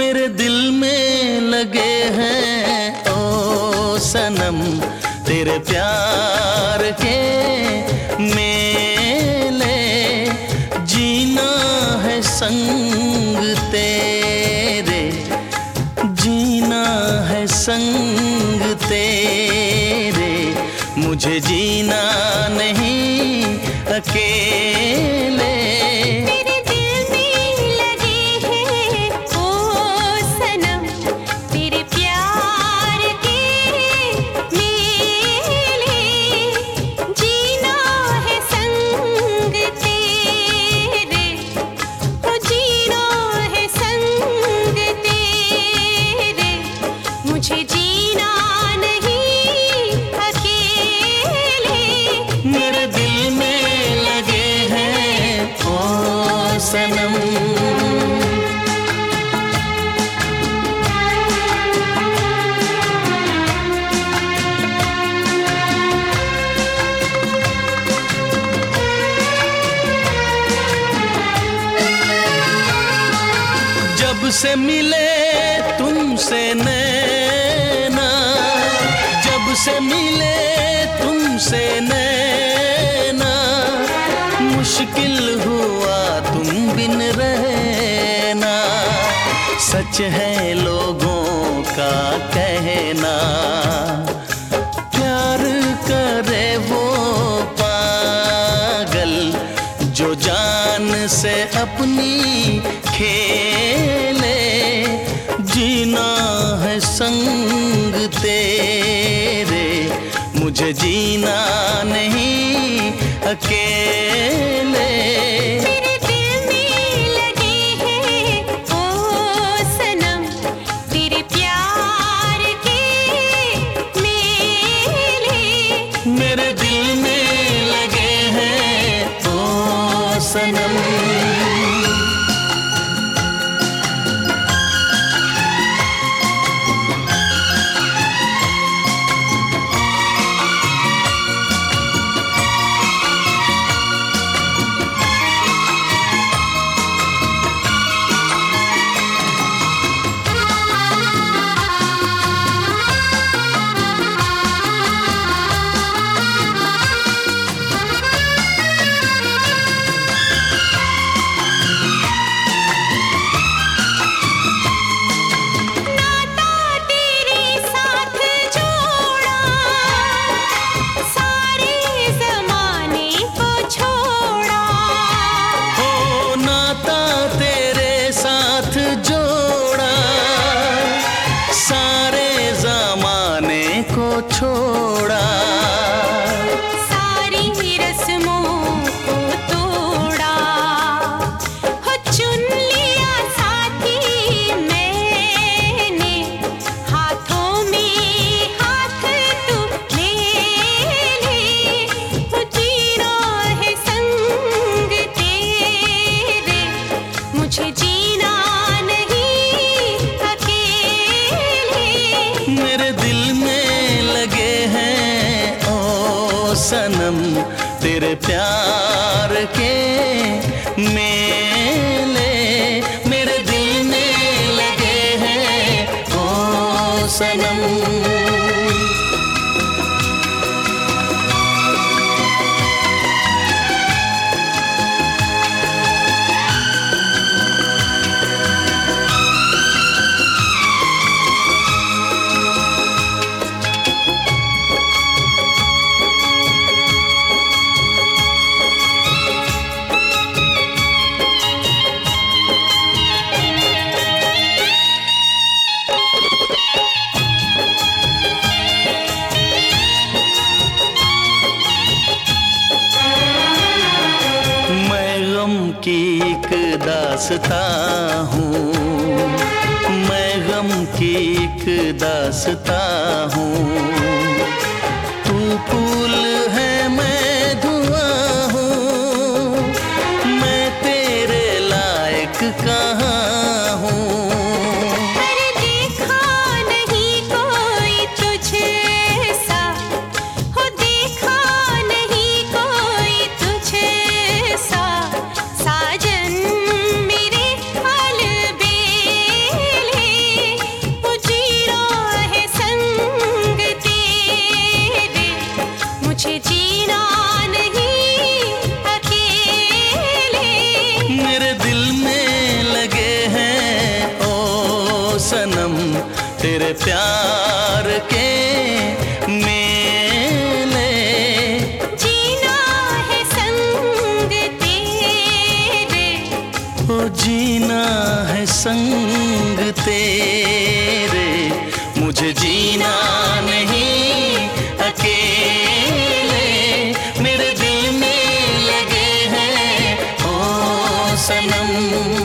मेरे दिल में लगे हैं ओ सनम तेरे प्यार के मेले। जीना है संग तेरे, जीना है संग तेरे, मुझे जीना नहीं अकेले। जब से मिले तुमसे नैना, जब से मिले तुमसे नैना, मुश्किल हुआ तुम बिन रहना। सच है लोगों का कहना, प्यार करे वो पागल जो जान से अपनी खेले। जीना है संग तेरे, मुझे जीना नहीं अकेले। मेरे दिल में लगे हैं ओ सनम। छोड़ा सारी रस्मों को तोड़ा, हो चुन लिया साथी मैंने, हाथों में हाथ तू ले ले। हो जीना है संग तेरे, मुझे जीना नहीं अकेले। मेरे दिल में सनम तेरे प्यार के मेले। मेरे दिल में लगे हैं ओ सनम। की एक दास्तां हूँ, मैं गम की एक दास्तां हूँ। तू फूल है मैं धुआं हूँ, मैं तेरे लायक कहाँ हूँ। साजन मेरे अलबेले तेरे प्यार के मेले। जीना है संग तेरे, ओ जीना है संग तेरे, मुझे जीना नहीं अकेले, मेरे दिल में लगे हैं ओ सनम।